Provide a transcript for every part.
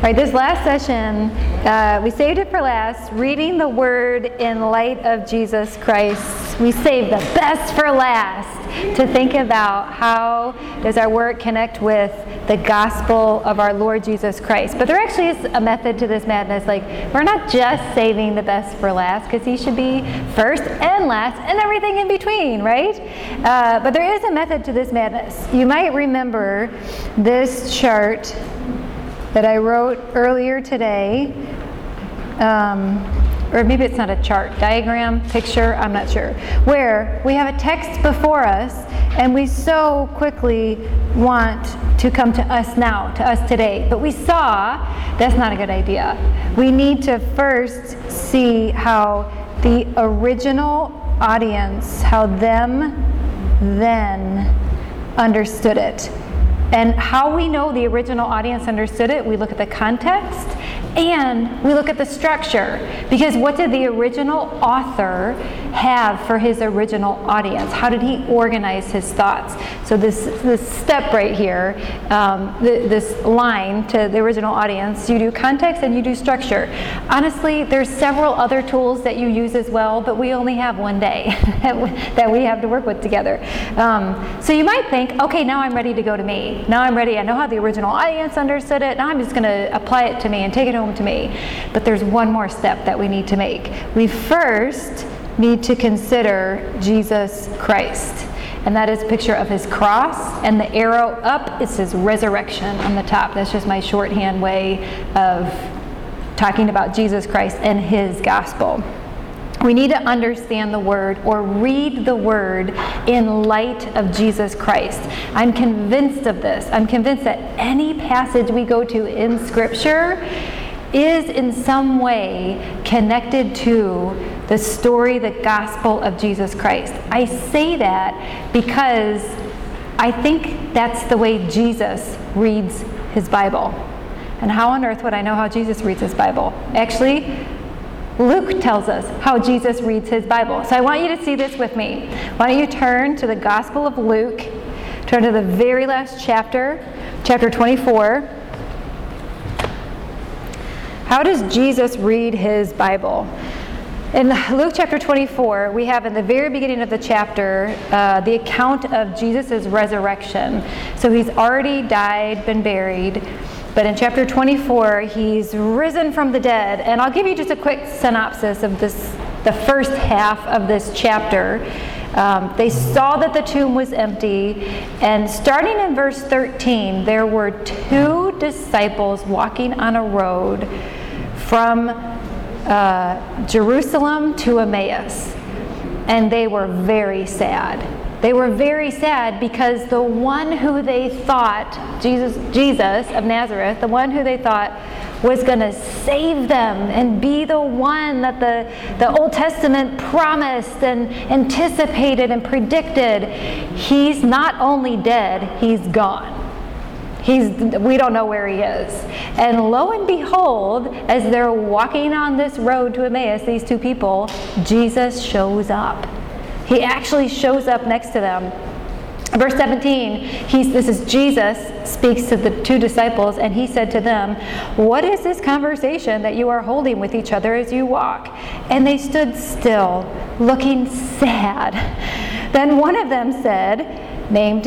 All right, this last session, we saved it for last, reading the Word in light of Jesus Christ. We saved the best for last to think about how does our work connect with the gospel of our Lord Jesus Christ. But there actually is a method to this madness. Like, we're not just saving the best for last, because he should be first and last and everything in between, right? But there is a method to this madness. You might remember this chart that I wrote earlier today, or maybe it's not a chart, diagram, picture, I'm not sure, where we have a text before us and we so quickly want to come to us now, to us today. But we saw that's not a good idea. We need to first see how the original audience, how them then understood it. And how we know the original audience understood it, we look at the context and we look at the structure. Because what did the original author have for his original audience? How did he organize his thoughts? So this step right here, this line to the original audience, you do context and you do structure. Honestly, there's several other tools that you use as well, but we only have one day that we have to work with together. So you might think, okay, now I'm ready to go to me. Now I'm ready. I know how the original audience understood it. Now I'm just going to apply it to me and take it home to me. But there's one more step that we need to make. We first need to consider Jesus Christ. And that is a picture of his cross, and the arrow up is his resurrection on the top. That's just my shorthand way of talking about Jesus Christ and his gospel. We need to understand the Word or read the Word in light of Jesus Christ. I'm convinced of this. I'm convinced that any passage we go to in Scripture is in some way connected to the story, the gospel of Jesus Christ. I say that because I think that's the way Jesus reads his Bible. And how on earth would I know how Jesus reads his Bible? Actually, Luke tells us how Jesus reads his Bible. So I want you to see this with me. Why don't you turn to the Gospel of Luke, turn to the very last chapter, chapter 24. How does Jesus read his Bible? In Luke chapter 24, we have in the very beginning of the chapter the account of Jesus' resurrection. So he's already died, been buried. But in chapter 24, he's risen from the dead. And I'll give you just a quick synopsis of the first half of this chapter. They saw that the tomb was empty. And starting in verse 13, there were two disciples walking on a road from Jerusalem to Emmaus. And they were very sad. They were very sad because the one who they thought, Jesus of Nazareth, the one who they thought was going to save them and be the one that the Old Testament promised and anticipated and predicted, he's not only dead, he's gone. We don't know where he is. And lo and behold, as they're walking on this road to Emmaus, these two people, Jesus shows up. He actually shows up next to them. Verse 17, this is Jesus speaks to the two disciples, and he said to them, "What is this conversation that you are holding with each other as you walk?" And they stood still, looking sad. Then one of them named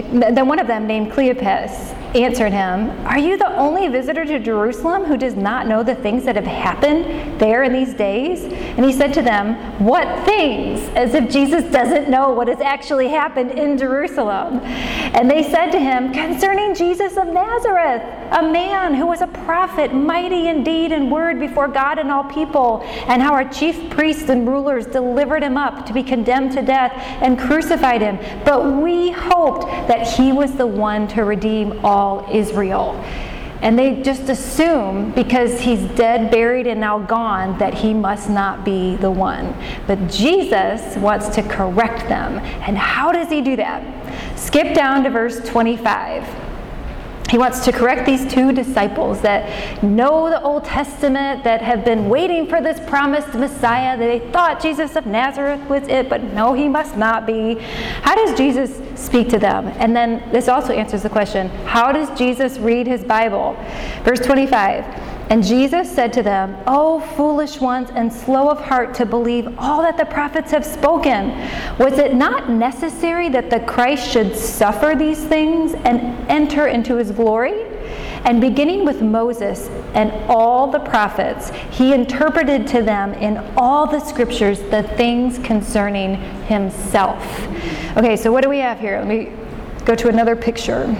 Cleopas, answered him, "Are you the only visitor to Jerusalem who does not know the things that have happened there in these days?" And he said to them, "What things?" As if Jesus doesn't know what has actually happened in Jerusalem. And they said to him, "Concerning Jesus of Nazareth, a man who was a prophet, mighty in deed and word before God and all people, and how our chief priests and rulers delivered him up to be condemned to death and crucified him. But we hoped that he was the one to redeem all Israel." And they just assume, because he's dead, buried, and now gone, that he must not be the one. But Jesus wants to correct them. And how does he do that? Skip down to verse 25. He wants to correct these two disciples that know the Old Testament, that have been waiting for this promised Messiah, that they thought Jesus of Nazareth was it, but no, he must not be. How does Jesus speak to them? And then this also answers the question, how does Jesus read his Bible? Verse 25, And Jesus said to them, "O foolish ones and slow of heart to believe all that the prophets have spoken. Was it not necessary that the Christ should suffer these things and enter into his glory?" And beginning with Moses and all the prophets, he interpreted to them in all the scriptures the things concerning himself. Okay, so what do we have here? Let me go to another picture.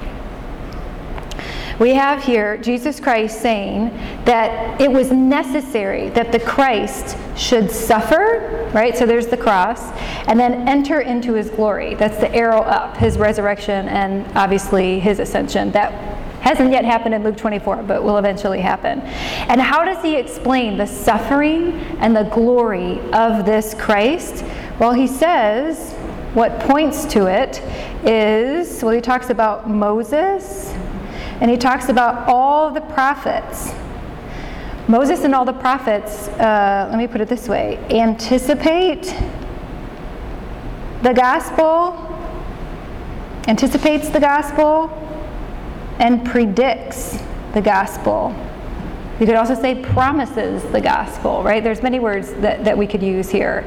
We have here Jesus Christ saying that it was necessary that the Christ should suffer, right? So there's the cross, and then enter into his glory. That's the arrow up, his resurrection and obviously his ascension. That hasn't yet happened in Luke 24, but will eventually happen. And how does he explain the suffering and the glory of this Christ? Well, he says what points to it is, well, he talks about Moses, and he talks about all the prophets. Moses and all the prophets, let me put it this way, anticipate the gospel, anticipates the gospel, and predicts the gospel. You could also say promises the gospel, right? There's many words that we could use here.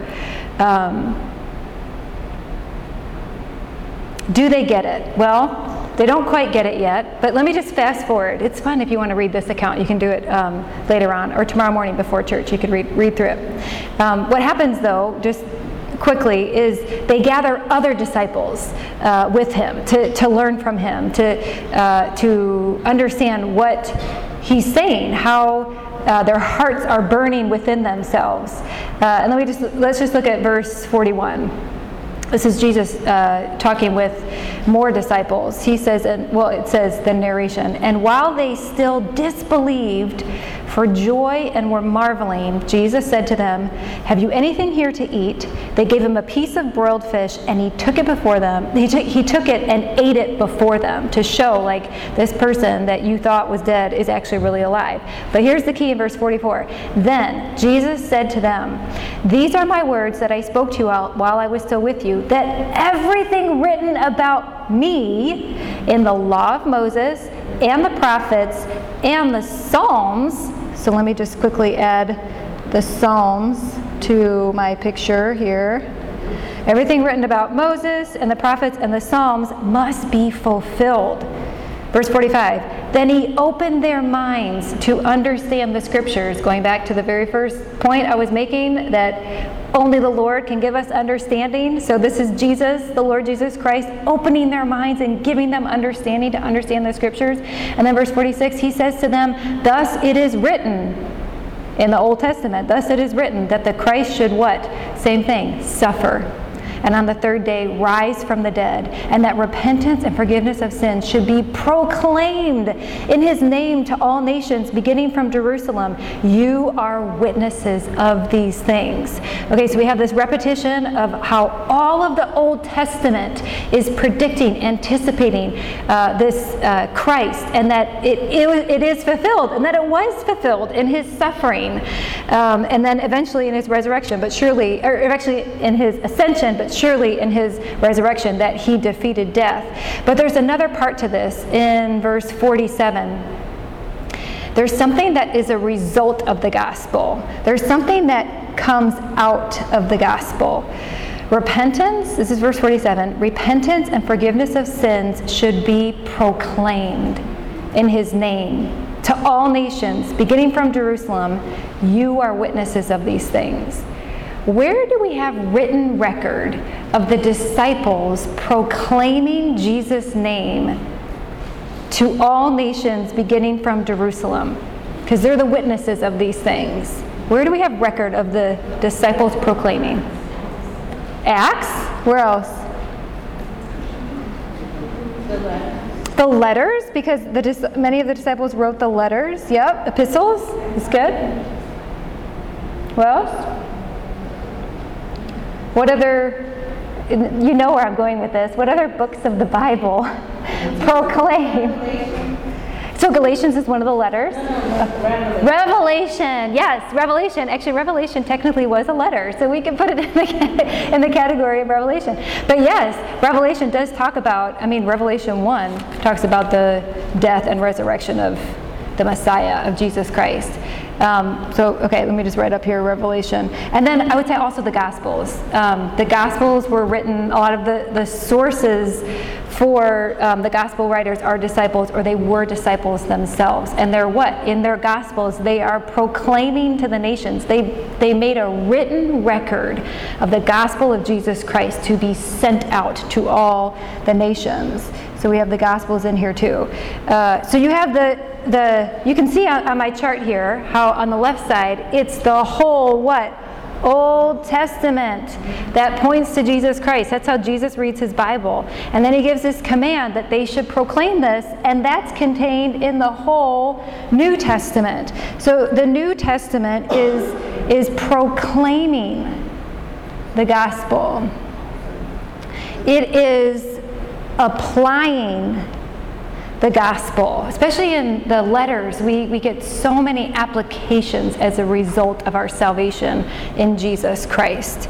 Do they get it? Well, they don't quite get it yet, but let me just fast forward. It's fun if you want to read this account. You can do it later on, or tomorrow morning before church. You could read through it. What happens, though, just quickly, is they gather other disciples with him to learn from him, to understand what he's saying, how their hearts are burning within themselves. And let's just look at verse 41. This is Jesus talking with more disciples. He says, it says the narration, "And while they still disbelieved for joy and were marveling, Jesus said to them, 'Have you anything here to eat?' They gave him a piece of broiled fish, and he took it before them. He took it and ate it before them to show, like, this person that you thought was dead is actually really alive. But here's the key in verse 44. "Then Jesus said to them, 'These are my words that I spoke to you while I was still with you, that everything written about me in the law of Moses and the prophets and the Psalms,'" so let me just quickly add the Psalms to my picture here. "Everything written about Moses and the prophets and the Psalms must be fulfilled." Verse 45, "Then he opened their minds to understand the scriptures," going back to the very first point I was making, that only the Lord can give us understanding. So this is Jesus, the Lord Jesus Christ, opening their minds and giving them understanding to understand the scriptures. And then verse 46, he says to them, "Thus it is written," in the Old Testament, "thus it is written that the Christ should" what? Same thing, "suffer. And on the third day rise from the dead, and that repentance and forgiveness of sins should be proclaimed in his name to all nations, beginning from Jerusalem. You are witnesses of these things." Okay, so we have this repetition of how all of the Old Testament is predicting, anticipating this Christ, and that it is fulfilled, and that it was fulfilled in his suffering, and then eventually in his resurrection, but surely, or actually in his ascension, but surely in his resurrection, that he defeated death. But there's another part to this in verse 47. There's something that is a result of the gospel. There's something that comes out of the gospel. Repentance, this is verse 47, "Repentance and forgiveness of sins should be proclaimed in his name to all nations, beginning from Jerusalem. You are witnesses of these things." Where do we have written record of the disciples proclaiming Jesus' name to all nations beginning from Jerusalem? Because they're the witnesses of these things. Where do we have record of the disciples proclaiming? Acts? Where else? The letters, because many of the disciples wrote the letters. Yep, epistles. That's good. What else? What other, you know where I'm going with this, what other books of the Bible proclaim? So Galatians is one of the letters. Revelation, yes, Revelation. Actually, Revelation technically was a letter, so we can put it in the category of Revelation. But yes, Revelation does talk about, Revelation 1 talks about the death and resurrection of the Messiah of Jesus Christ. Okay, let me just write up here Revelation. And then I would say also the Gospels. The Gospels were written, a lot of the sources for the Gospel writers are disciples, or they were disciples themselves. And they're what? In their Gospels, they are proclaiming to the nations. They made a written record of the gospel of Jesus Christ to be sent out to all the nations. So we have the Gospels in here too. So you have you can see on my chart here how on the left side, it's the whole what? Old Testament that points to Jesus Christ. That's how Jesus reads his Bible. And then he gives this command that they should proclaim this, and that's contained in the whole New Testament. So the New Testament is proclaiming the gospel. It is applying the gospel. Especially in the letters, we get so many applications as a result of our salvation in Jesus Christ.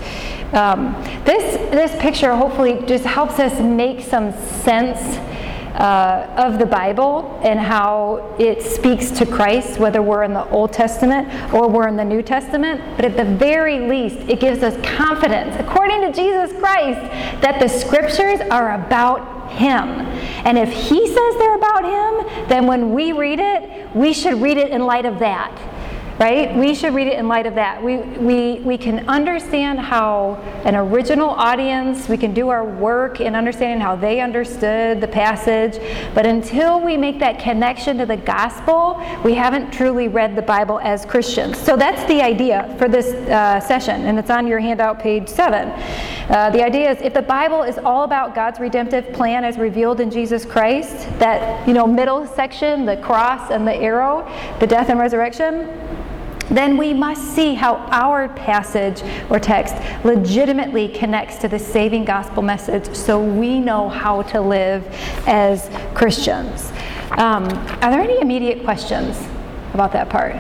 This picture hopefully just helps us make some sense of the Bible and how it speaks to Christ, whether we're in the Old Testament or we're in the New Testament. But at the very least, it gives us confidence, according to Jesus Christ, that the scriptures are about him. And if he says they're about him, then when we read it, we should read it in light of that. Right? We should read it in light of that. We can understand how an original audience, we can do our work in understanding how they understood the passage, but until we make that connection to the gospel, we haven't truly read the Bible as Christians. So that's the idea for this session, and it's on your handout, page 7. The idea is if the Bible is all about God's redemptive plan as revealed in Jesus Christ, that middle section, the cross and the arrow, the death and resurrection, then we must see how our passage or text legitimately connects to the saving gospel message so we know how to live as Christians. Are there any immediate questions about that part?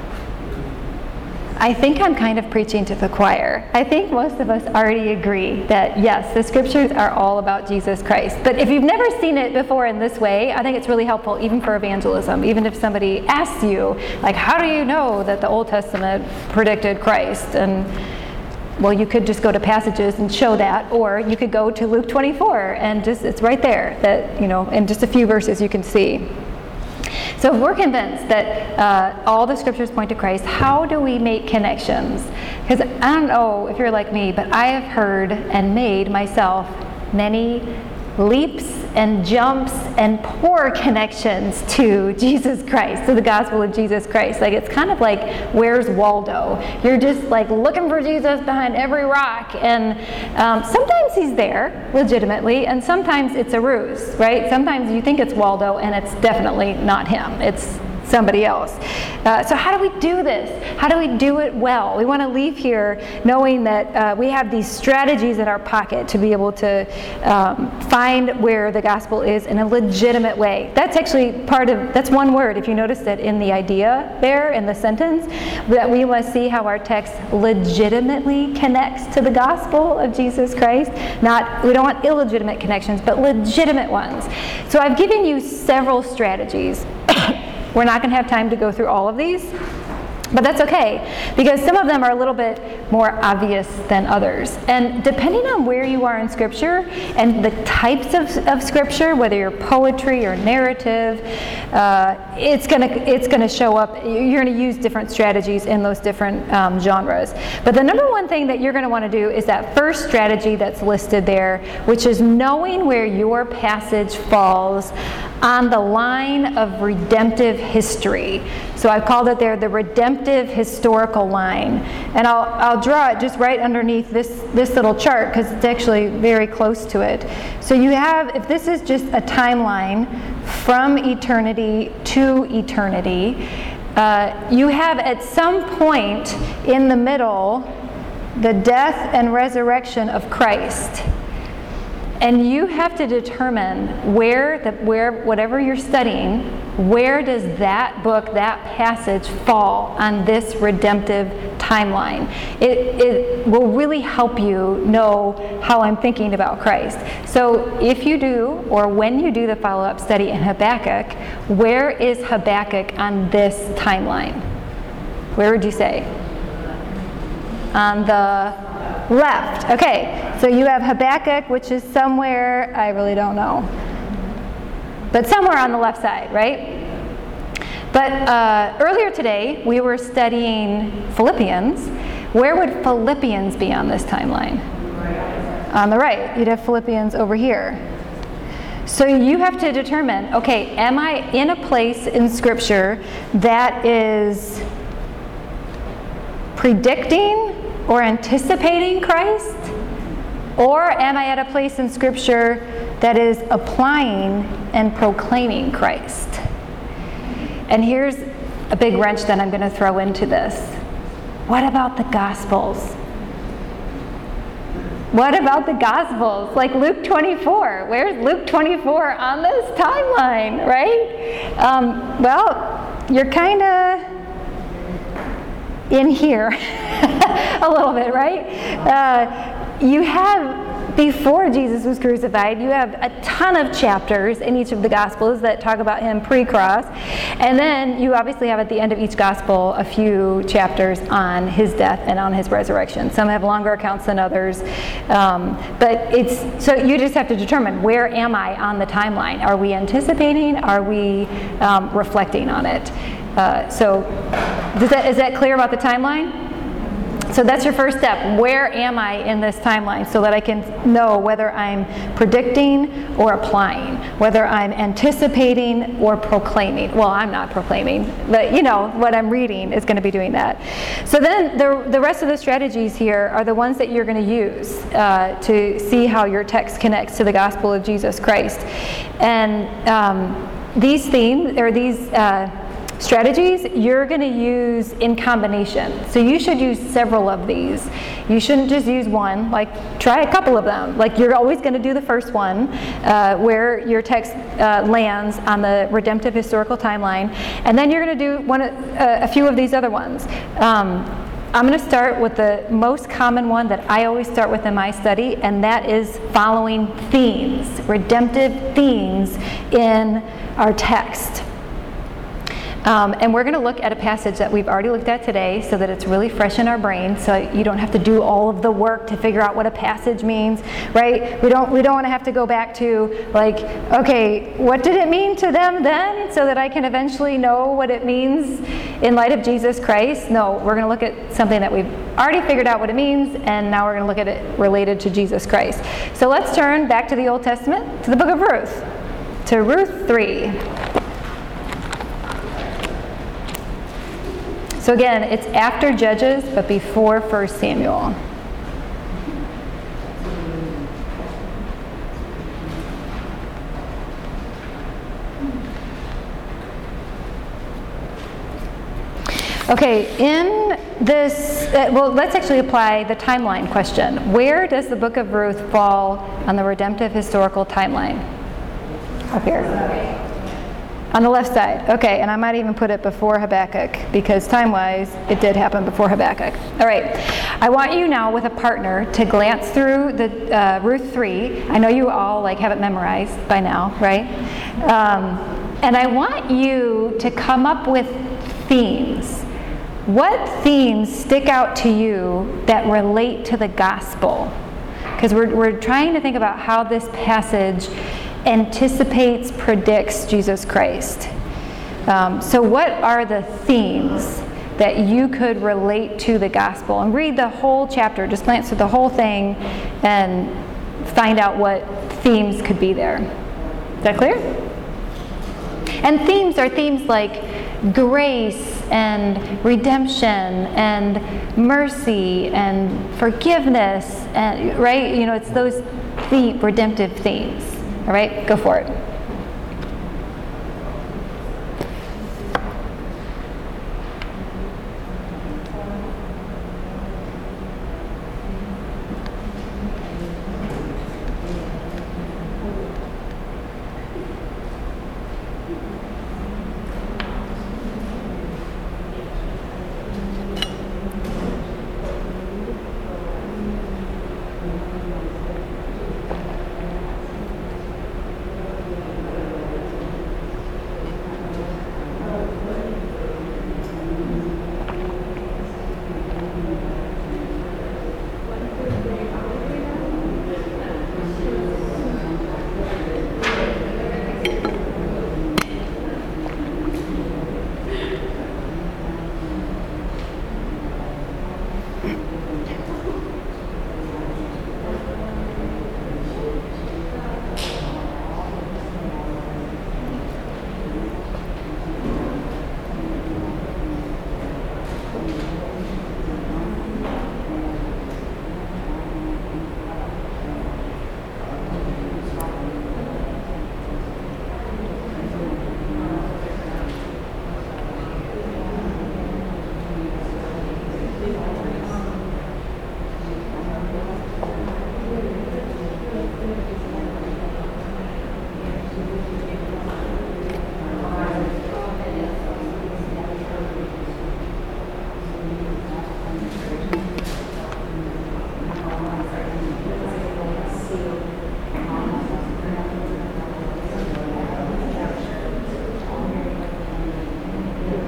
I think I'm kind of preaching to the choir. I think most of us already agree that yes, the scriptures are all about Jesus Christ. But if you've never seen it before in this way, I think it's really helpful even for evangelism. Even if somebody asks you, like, how do you know that the Old Testament predicted Christ? And well, you could just go to passages and show that, or you could go to Luke 24 and it's right there that, in just a few verses you can see. So if we're convinced that all the scriptures point to Christ, how do we make connections? Because I don't know if you're like me, but I have heard and made myself many leaps and jumps and poor connections to Jesus Christ, to the gospel of Jesus Christ. Like, it's kind of like, where's Waldo? You're just like looking for Jesus behind every rock, and sometimes he's there legitimately, and sometimes it's a ruse, right? Sometimes you think it's Waldo and it's definitely not him. It's somebody else. So how do we do this? How do we do it well? We want to leave here knowing that we have these strategies in our pocket to be able to find where the gospel is in a legitimate way. That's actually that's one word, if you noticed it in the idea there in the sentence, that we must see how our text legitimately connects to the gospel of Jesus Christ. We don't want illegitimate connections, but legitimate ones. So I've given you several strategies. We're not going to have time to go through all of these, but that's okay, because some of them are a little bit more obvious than others. And depending on where you are in Scripture and the types of Scripture, whether you're poetry or narrative, it's going to show up. You're going to use different strategies in those different genres. But the number one thing that you're going to want to do is that first strategy that's listed there, which is knowing where your passage falls on the line of redemptive history. So I've called it there the redemptive historical line. And I'll draw it just right underneath this little chart because it's actually very close to it. So you have, if this is just a timeline from eternity to eternity, you have at some point in the middle the death and resurrection of Christ. And you have to determine where whatever you're studying, where does that book, that passage fall on this redemptive timeline? It will really help you know how I'm thinking about Christ. So if you do, or when you do the follow-up study in Habakkuk, where is Habakkuk on this timeline? Where would you say? On the left. Okay, so you have Habakkuk, which is somewhere, I really don't know, but somewhere on the left side, right? But earlier today, we were studying Philippians. Where would Philippians be on this timeline? On the right. You'd have Philippians over here. So you have to determine, okay, am I in a place in Scripture that is predicting or anticipating Christ? Or am I at a place in Scripture that is applying and proclaiming Christ? And here's a big wrench that I'm going to throw into this. What about the Gospels? What about the Gospels? Like Luke 24. Where's Luke 24 on this timeline, right? Well, you're kind of in here a little bit, right? You have, before Jesus was crucified, you have a ton of chapters in each of the Gospels that talk about him pre-cross. And then you obviously have at the end of each Gospel a few chapters on his death and on his resurrection. Some have longer accounts than others. But so you just have to determine, where am I on the timeline? Are we anticipating? Are we reflecting on it? So is that clear about the timeline? So that's your first step. Where am I in this timeline, so that I can know whether I'm predicting or applying, whether I'm anticipating or proclaiming. Well, I'm not proclaiming, but you know, what I'm reading is going to be doing that. So then the rest of the strategies here are the ones that you're going to use to see how your text connects to the gospel of Jesus Christ. And these themes, or these strategies, you're going to use in combination. So you should use several of these. You shouldn't just use one. Like, try a couple of them. Like, you're always going to do the first one, where your text lands on the redemptive historical timeline, and then you're going to do a few of these other ones. I'm going to start with the most common one that I always start with in my study, and that is following themes, redemptive themes in our text. And we're going to look at a passage that we've already looked at today, so that it's really fresh in our brain, so you don't have to do all of the work to figure out what a passage means, right? We don't want to have to go back to, like, okay, what did it mean to them then, so that I can eventually know what it means in light of Jesus Christ. No, we're going to look at something that we've already figured out what it means, and now we're going to look at it related to Jesus Christ. So let's turn back to the Old Testament, to the book of Ruth, to Ruth 3. So again, it's after Judges, but before 1 Samuel. Okay, in this, well, let's actually apply the timeline question. Where does the book of Ruth fall on the redemptive historical timeline? Up here. On the left side. Okay, and I might even put it before Habakkuk, because time-wise, it did happen before Habakkuk. All right, I want you now, with a partner, to glance through the Ruth 3. I know you all have it memorized by now, right? And I want you to come up with themes. What themes stick out to you that relate to the gospel? Because we're trying to think about how this passage anticipates, predicts Jesus Christ. So what are the themes that you could relate to the gospel? And read the whole chapter, just glance through the whole thing and find out what themes could be there. Is that clear? And themes are themes like grace and redemption and mercy and forgiveness, and right? You know, it's those redemptive themes. All right, go for it.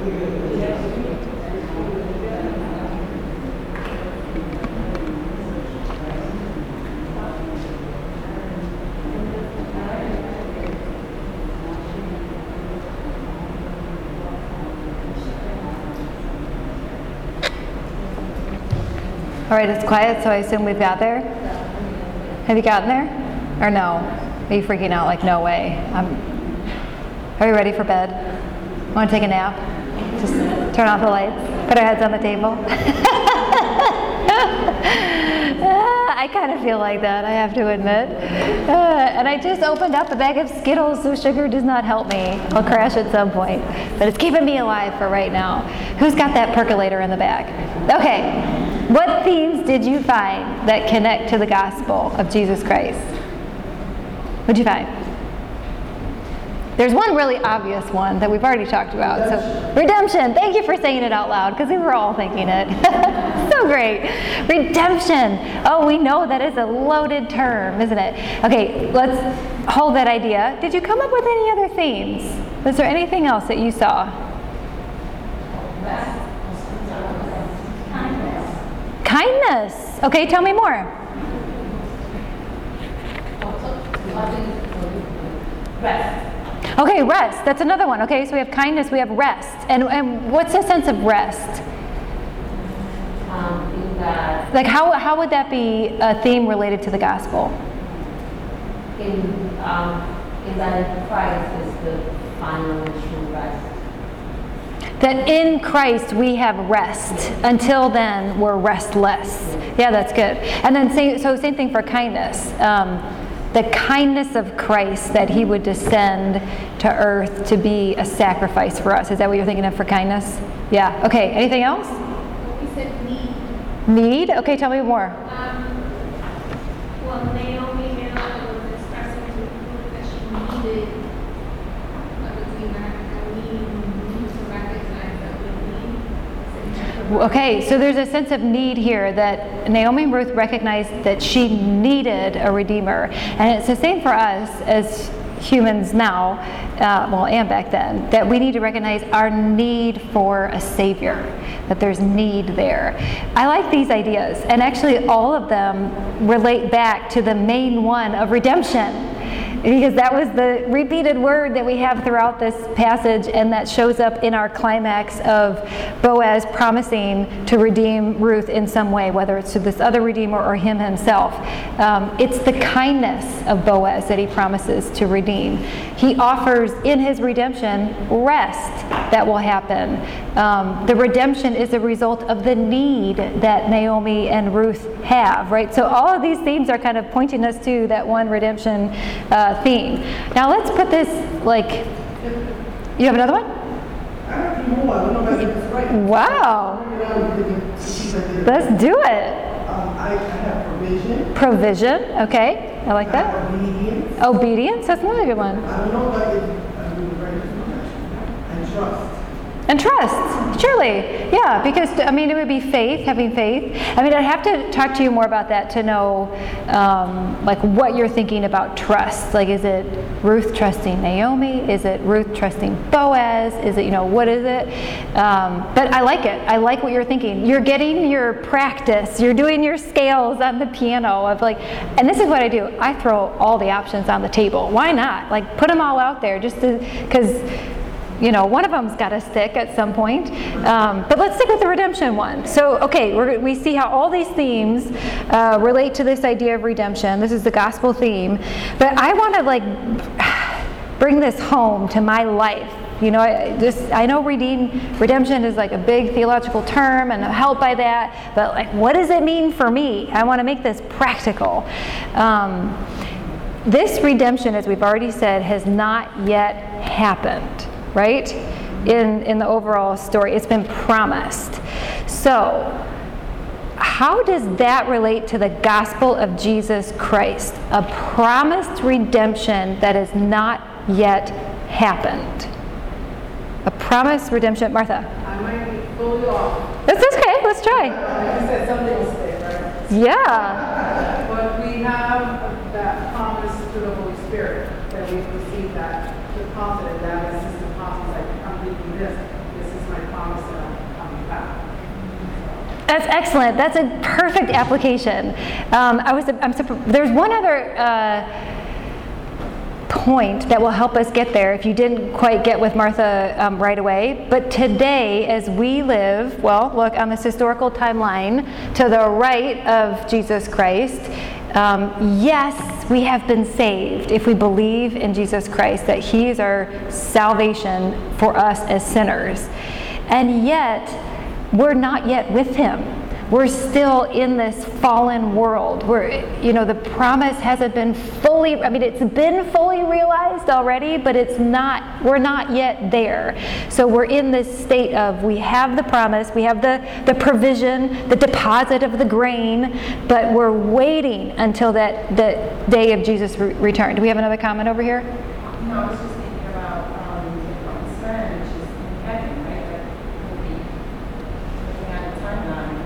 All right, it's quiet, so I assume we've got there. Have you gotten there? Or no? Are you freaking out like, no way? Are you ready for bed? Want to take a nap? Just turn off the lights, put our heads on the table. I kind of feel like that, I have to admit. And I just opened up a bag of Skittles, so sugar does not help me. I'll crash at some point. But it's keeping me alive for right now. Who's got that percolator in the back? Okay. What themes did you find that connect to the gospel of Jesus Christ? What'd you find? There's one really obvious one that we've already talked about. So, redemption. Thank you for saying it out loud, because we were all thinking it. So great. Redemption. Oh, we know that is a loaded term, isn't it? Okay, let's hold that idea. Did you come up with any other themes? Was there anything else that you saw? Kindness. Okay, tell me more. Rest. Okay, rest. That's another one. Okay, so we have kindness, we have rest. And what's the sense of rest? In that, Like how would that be a theme related to the gospel? in that Christ is the final and true rest. That in Christ we have rest. Until then, we're restless. Yeah, that's good. And then same thing for kindness. The kindness of Christ, that he would descend to earth to be a sacrifice for us. Is that what you're thinking of for kindness? Yeah. Okay, anything else? You said need. Need? Okay, tell me more. Well, Naomi was expressing to the group that she needed a redeemer, and we need to recognize that we need. Okay, so there's a sense of need here that Naomi and Ruth recognized that she needed a redeemer. And it's the same for us as humans now, and back then, that we need to recognize our need for a savior, that there's need there. I like these ideas, and actually all of them relate back to the main one of redemption, because that was the repeated word that we have throughout this passage, and that shows up in our climax of Boaz promising to redeem Ruth in some way, whether it's to this other redeemer or him himself. It's the kindness of Boaz that he promises to redeem. He offers in his redemption rest that will happen. The redemption is a result of the need that Naomi and Ruth have, right? So all of these themes are kind of pointing us to that one redemption theme. Now let's put this, you have another one? I have a few more. I don't know if that's right. Wow. Let's do it. I have provision. Provision, okay. I like I that. have obedience. Obedience, that's another good one. I don't know if I'm doing the right pronunciation. And trust. And trust, surely. Yeah, because, it would be faith, having faith. I'd have to talk to you more about that to know, what you're thinking about trust. Is it Ruth trusting Naomi? Is it Ruth trusting Boaz? Is it, what is it? But I like it. I like what you're thinking. You're getting your practice. You're doing your scales on the piano of and this is what I do. I throw all the options on the table. Why not? Put them all out there because one of them's got to stick at some point. But let's stick with the redemption one. So, okay, we see how all these themes relate to this idea of redemption. This is the gospel theme. But I want to bring this home to my life. I know redemption is a big theological term, and I'm helped by that. But what does it mean for me? I want to make this practical. This redemption, as we've already said, has not yet happened. Right? In the overall story, it's been promised. So, how does that relate to the gospel of Jesus Christ? A promised redemption that has not yet happened. A promised redemption. Martha? I might be fully off. That's okay. Let's try. You said something was there, right? Yeah. But we have that promise to the Holy Spirit, that we've received that, the confidence that this is the promise, I'm thinking this is my That's excellent. That's a perfect application. There's one other point that will help us get there if you didn't quite get with Martha right away. But today, as we live, well, look on this historical timeline to the right of Jesus Christ, yes, we have been saved if we believe in Jesus Christ, that He is our salvation for us as sinners. And yet, we're not yet with Him. We're still in this fallen world. The promise hasn't been fully, it's been fully realized already, but we're not yet there. So we're in this state of, we have the promise, we have the provision, the deposit of the grain, but we're waiting until the day of Jesus' return. Do we have another comment over here? No, I was just thinking about the promised land, which is in heaven, right? That will be looking at a timeline.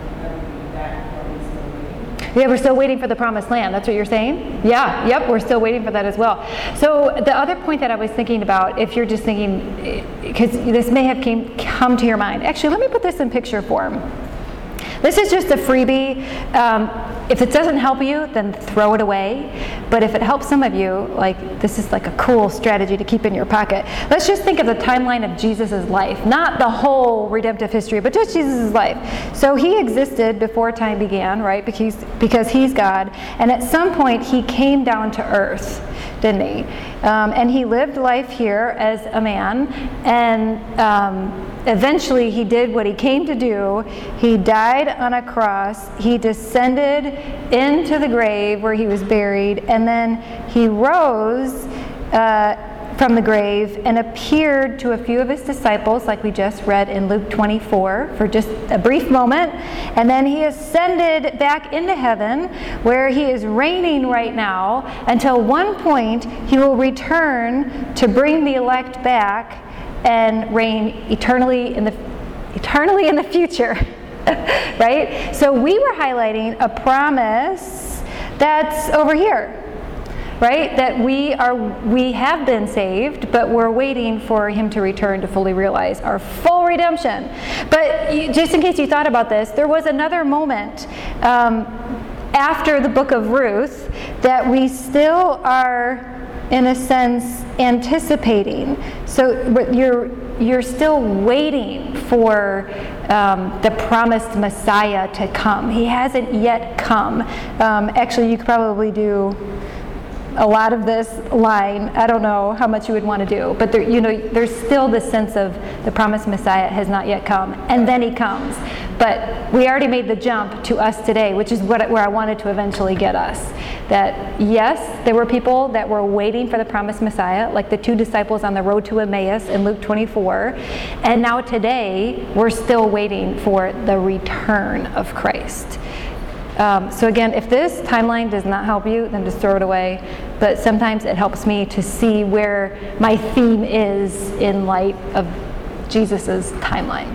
Yeah, we're still waiting for the promised land. That's what you're saying? Yeah, yep, we're still waiting for that as well. So the other point that I was thinking about, if you're just thinking, because this may have come to your mind. Actually, let me put this in picture form. This is just a freebie. If it doesn't help you, then throw it away. But if it helps some of you, this is like a cool strategy to keep in your pocket. Let's just think of the timeline of Jesus' life. Not the whole redemptive history, but just Jesus' life. So He existed before time began, right? Because He's God. And at some point, He came down to earth, didn't He? And He lived life here as a man. And eventually, He did what He came to do. He died on a cross. He descended into the grave where He was buried, and then He rose from the grave and appeared to a few of His disciples, like we just read in Luke 24, for just a brief moment. And then He ascended back into heaven, where He is reigning right now, until one point He will return to bring the elect back and reign eternally in the future. Right? So we were highlighting a promise that's over here. Right? That we have been saved, but we're waiting for Him to return to fully realize our full redemption. But just in case you thought about this, there was another moment after the book of Ruth that we still are, in a sense, anticipating. So you're still waiting for the promised Messiah to come. He hasn't yet come. Actually, you could probably do a lot of this line. I don't know how much you would want to do, but there's still this sense of the promised Messiah has not yet come, and then He comes. But we already made the jump to us today, which is where I wanted to eventually get us. That yes, there were people that were waiting for the promised Messiah, like the two disciples on the road to Emmaus in Luke 24, and now today we're still waiting for the return of Christ. So again, if this timeline does not help you, then just throw it away. But sometimes it helps me to see where my theme is in light of Jesus' timeline.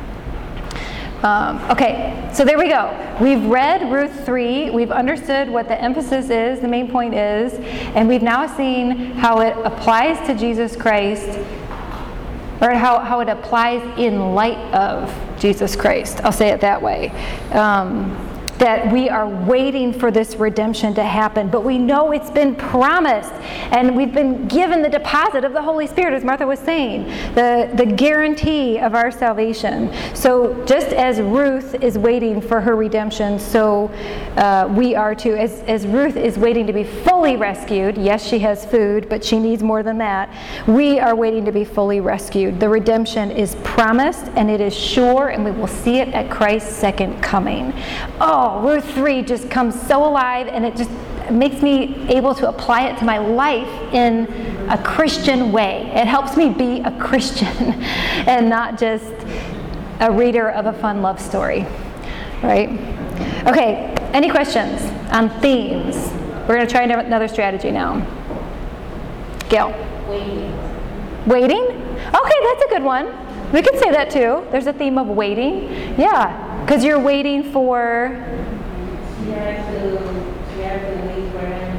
Okay, so there we go. We've read Ruth 3. We've understood what the emphasis is, the main point is, and we've now seen how it applies to Jesus Christ, or how it applies in light of Jesus Christ. I'll say it that way. That we are waiting for this redemption to happen, but we know it's been promised, and we've been given the deposit of the Holy Spirit, as Martha was saying, the guarantee of our salvation. So just as Ruth is waiting for her redemption, so we are too. As Ruth is waiting to be fully rescued, yes, she has food, but she needs more than that. We are waiting to be fully rescued. The redemption is promised, and it is sure, and we will see it at Christ's second coming. Oh, Ruth 3 just comes so alive, and it just makes me able to apply it to my life in a Christian way. It helps me be a Christian and not just a reader of a fun love story, right? Okay, any questions on themes? We're going to try another strategy now. Gail? Waiting? Okay, that's a good one. We could say that too. There's a theme of waiting. Yeah, because you're waiting for... She had to wait for him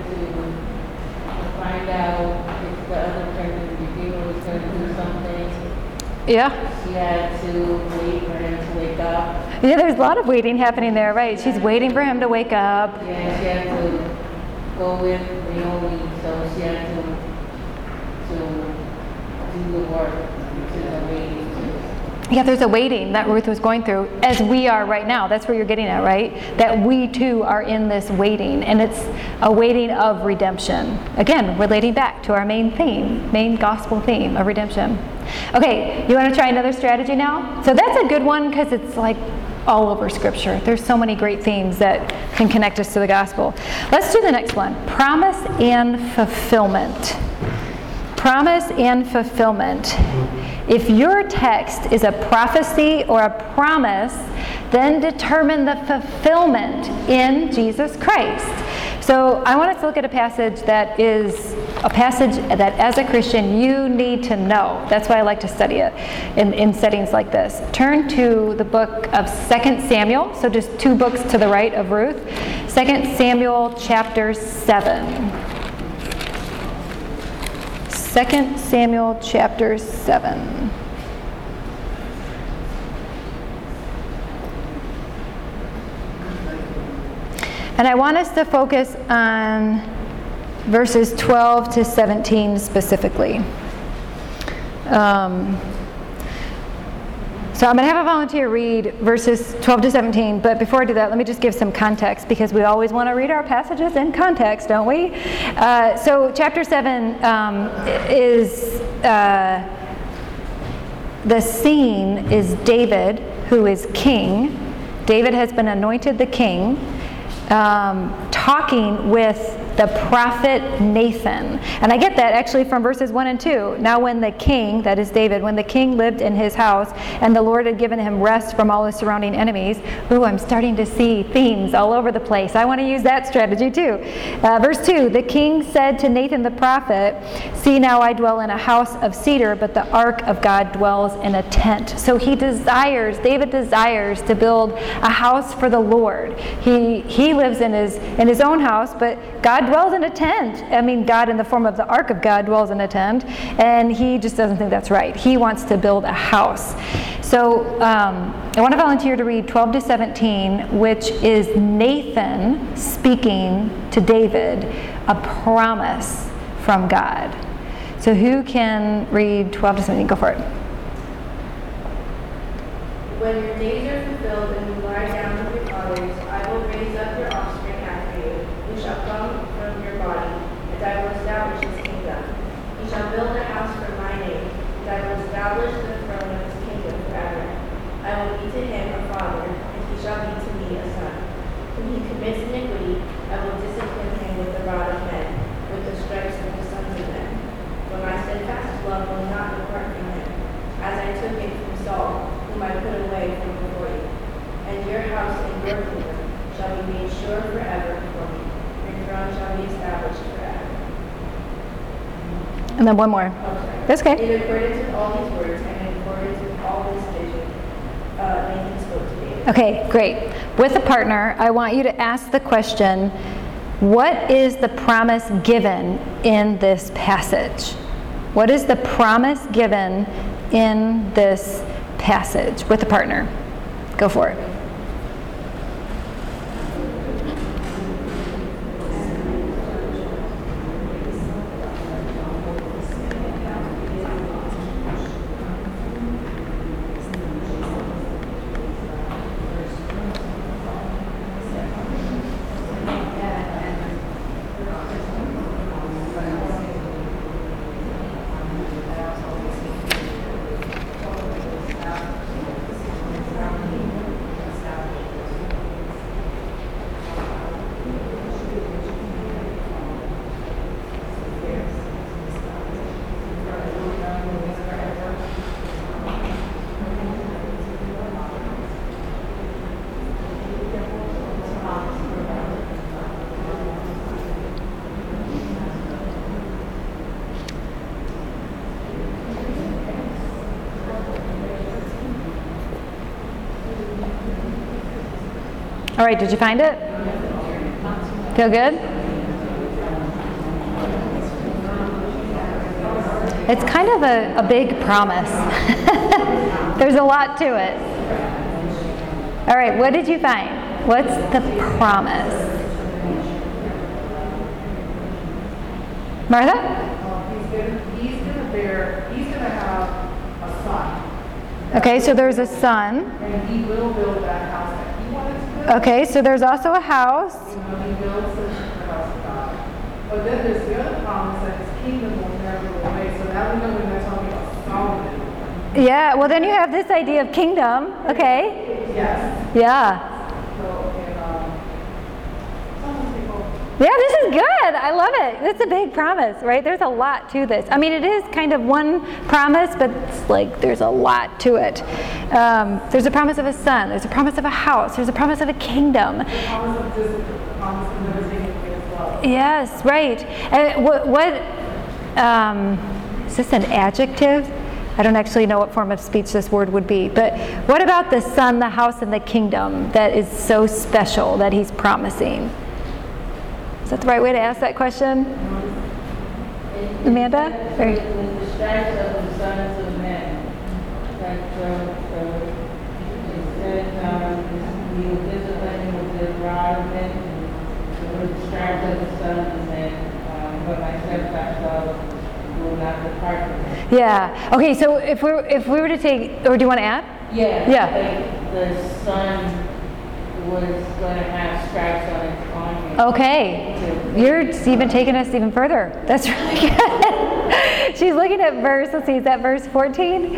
to find out if the other pregnant redeemer was going to do something. Yeah. She had to wait for him to wake up. Yeah, there's a lot of waiting happening there, right? She's waiting for him to wake up. Yeah, she had to go with Naomi, so she had to do the work, which is a waiting too. Yeah, there's a waiting that Ruth was going through, as we are right now. That's where you're getting at, right? That we too are in this waiting, and it's a waiting of redemption. Again, relating back to our main theme, main gospel theme of redemption. Okay, you want to try another strategy now? So that's a good one because it's like all over Scripture. There's so many great themes that can connect us to the gospel. Let's do the next one. Promise and fulfillment. Promise and fulfillment. If your text is a prophecy or a promise, then determine the fulfillment in Jesus Christ. So I want us to look at a passage that is a passage that as a Christian you need to know. That's why I like to study it in settings like this. Turn to the book of 2 Samuel, so just 2 books to the right of Ruth. 2 Samuel chapter 7. 2 Samuel chapter 7. And I want us to focus on verses 12 to 17 specifically. So I'm going to have a volunteer read verses 12 to 17, but before I do that, let me just give some context, because we always want to read our passages in context, don't we? So chapter 7 is, the scene is David, who is king. David has been anointed the king, talking with the prophet Nathan. And I get that actually from verses 1 and 2. Now when the king, that is David, when the king lived in his house and the Lord had given him rest from all his surrounding enemies. Ooh, I'm starting to see themes all over the place. I want to use that strategy too. Verse 2, the king said to Nathan the prophet, "See, now I dwell in a house of cedar, but the ark of God dwells in a tent." So David desires to build a house for the Lord. He lives in his own house, but God dwells in a tent. I mean, God in the form of the ark of God dwells in a tent, and he just doesn't think that's right. He wants to build a house. So I want to volunteer to read 12 to 17, which is Nathan speaking to David, a promise from God. So who can read 12 to 17? Go for it. When your days are fulfilled and you lie down with your fathers, I will raise up your offspring after you, who shall come from your body, and I will establish his kingdom. He shall build a house for my name, and I will establish the throne of his kingdom forever. I will be to him a father, and he shall be to me a son. When he commits iniquity, I will discipline him with the rod of men, with the stripes of the sons of men. But my steadfast love will not depart from him, as I took it from Saul, whom I put away from before you. And your house and your kingdom shall be made sure forever before me. Your throne shall be established forever. And then one more. That's okay. In accordance with all these words and in accordance with all this vision, Nathan spoke to David. Okay, great. With a partner, I want you to ask the question, what is the promise given in this passage? What is the promise given in this passage? With a partner. Go for it. All right, did you find it? Feel good? It's kind of a big promise. There's a lot to it. All right, what did you find? What's the promise? Martha? He's gonna have a son. Okay, so there's a son. And he will build that house that he wanted to build. Okay, so there's also a house. You know, he builds the house of God. But then there's the other promise that his kingdom will never go away. So now we know when they're talking about Solomon. Yeah, well then you have this idea of kingdom. Okay. Yes. Yeah. So, and some people, Yeah, this is good. I love it. It's a big promise, right? There's a lot to this. I mean, it is kind of one promise, but it's like there's a lot to it. There's a promise of a son. There's a promise of a house. There's a promise of a kingdom. promise of discipline, promise of never taking away his love. Yes, right. And is this an adjective? I don't actually know what form of speech this word would be. But what about the son, the house, and the kingdom that is so special that he's promising? Is that the right way to ask that question? Amanda? Or- With the stripes of the sons of men. That it said, he will discipline with the rod of men, with the stripes of the sons of men, but my steadfast love will not depart from him. Yeah. Okay, so if we were to take, or do you want to add? Yeah. Yeah. Like the son was going to have stripes on his arm. Okay. You're even taking us even further. That's really good. She's looking at verse, let's see, is that verse 14?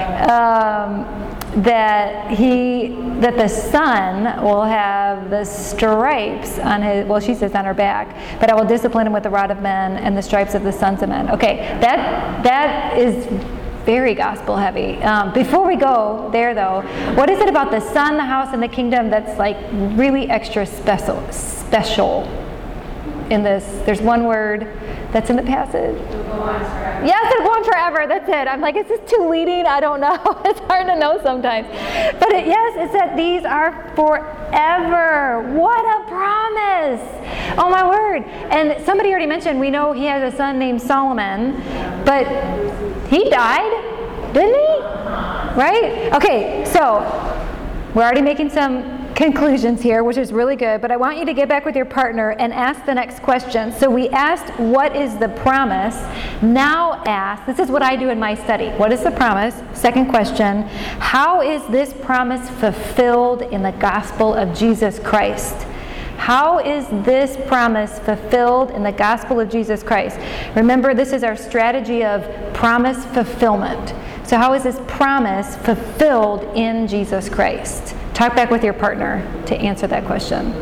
That the son will have the stripes on his, well, she says on her back, but I will discipline him with the rod of men and the stripes of the sons of men. Okay, that is very gospel heavy. Before we go there though, what is it about the son, the house, and the kingdom that's like really extra special in this? There's one word that's in the passage. Yes, it'll go on forever. That's it. I'm like, is this too leading? I don't know. It's hard to know sometimes. But yes, it said these are forever. What a promise. Oh my word. And somebody already mentioned, we know he has a son named Solomon, but he died, didn't he? Right? Okay, so we're already making some conclusions here, which is really good, but I want you to get back with your partner and ask the next question. So we asked, what is the promise? Now ask, this is what I do in my study. What is the promise? Second question, how is this promise fulfilled in the gospel of Jesus Christ? How is this promise fulfilled in the gospel of Jesus Christ? Remember, this is our strategy of promise fulfillment. So how is this promise fulfilled in Jesus Christ? Talk back with your partner to answer that question.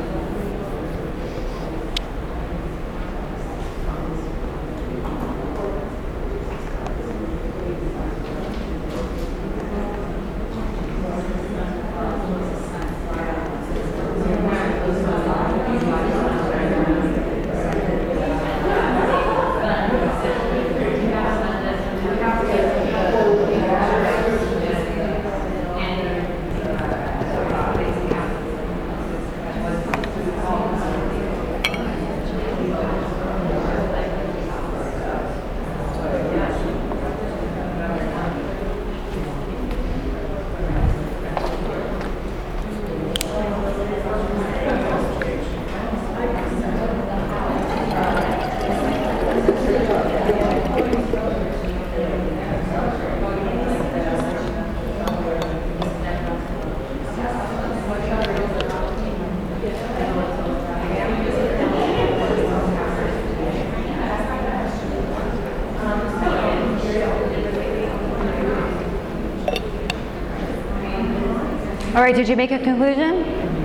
All right, did you make a conclusion?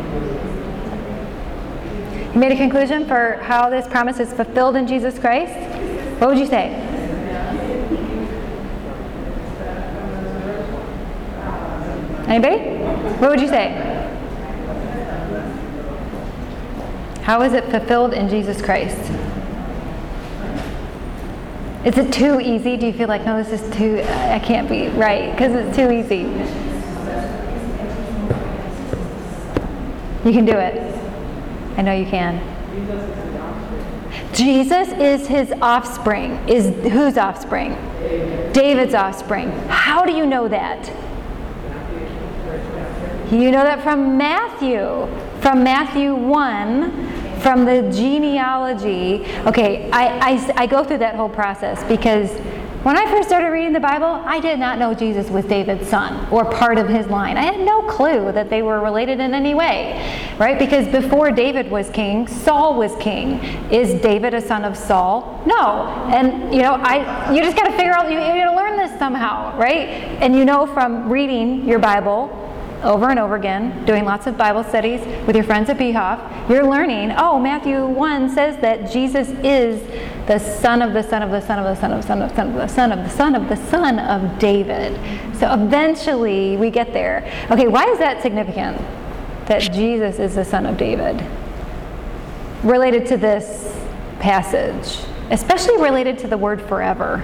You made a conclusion for how this promise is fulfilled in Jesus Christ? What would you say? Anybody? What would you say? How is it fulfilled in Jesus Christ? Is it too easy? Do you feel like, no, this is too, I can't be right because it's too easy? You can do it. I know you can. Jesus is his offspring. Is whose offspring? David's offspring. How do you know that? You know that from Matthew 1, from the genealogy. Okay, I go through that whole process because when I first started reading the Bible, I did not know Jesus was David's son or part of his line. I had no clue that they were related in any way, right? Because before David was king, Saul was king. Is David a son of Saul? No. And you just got to figure out, you got to learn this somehow, right? And you know from reading your Bible over and over again, doing lots of Bible studies with your friends at Behoff, you're learning, Matthew 1 says that Jesus is the son of the son of the son of the son of the son of the son of the son of the son of the son of David. So eventually we get there. Okay, why is that significant? That Jesus is the son of David? Related to this passage, especially related to the word forever.